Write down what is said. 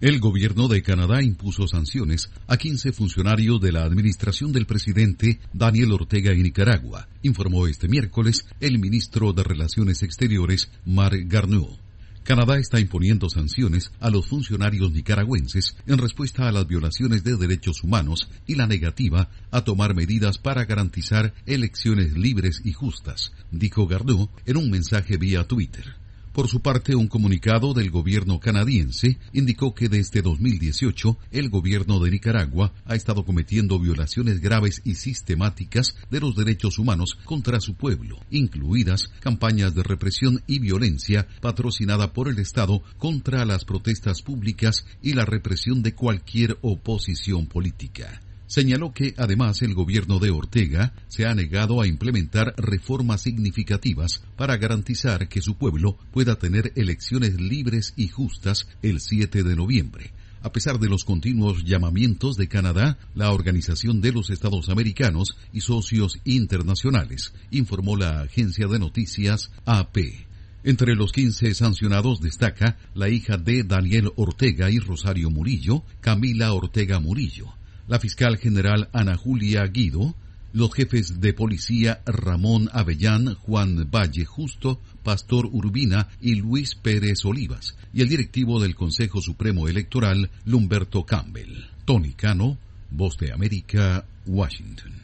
El gobierno de Canadá impuso sanciones a 15 funcionarios de la administración del presidente Daniel Ortega en Nicaragua, informó este miércoles el ministro de Relaciones Exteriores, Marc Garneau. Canadá está imponiendo sanciones a los funcionarios nicaragüenses en respuesta a las violaciones de derechos humanos y la negativa a tomar medidas para garantizar elecciones libres y justas, dijo Garneau en un mensaje vía Twitter. Por su parte, un comunicado del gobierno canadiense indicó que desde 2018 el gobierno de Nicaragua ha estado cometiendo violaciones graves y sistemáticas de los derechos humanos contra su pueblo, incluidas campañas de represión y violencia patrocinada por el Estado contra las protestas públicas y la represión de cualquier oposición política. Señaló que, además, el gobierno de Ortega se ha negado a implementar reformas significativas para garantizar que su pueblo pueda tener elecciones libres y justas el 7 de noviembre. A pesar de los continuos llamamientos de Canadá, la Organización de los Estados Americanos y socios internacionales, informó la agencia de noticias AP. Entre los 15 sancionados destaca la hija de Daniel Ortega y Rosario Murillo, Camila Ortega Murillo, la fiscal general Ana Julia Guido, los jefes de policía Ramón Avellán, Juan Valle Justo, Pastor Urbina y Luis Pérez Olivas, y el directivo del Consejo Supremo Electoral, Lumberto Campbell. Tony Cano, Voz de América, Washington.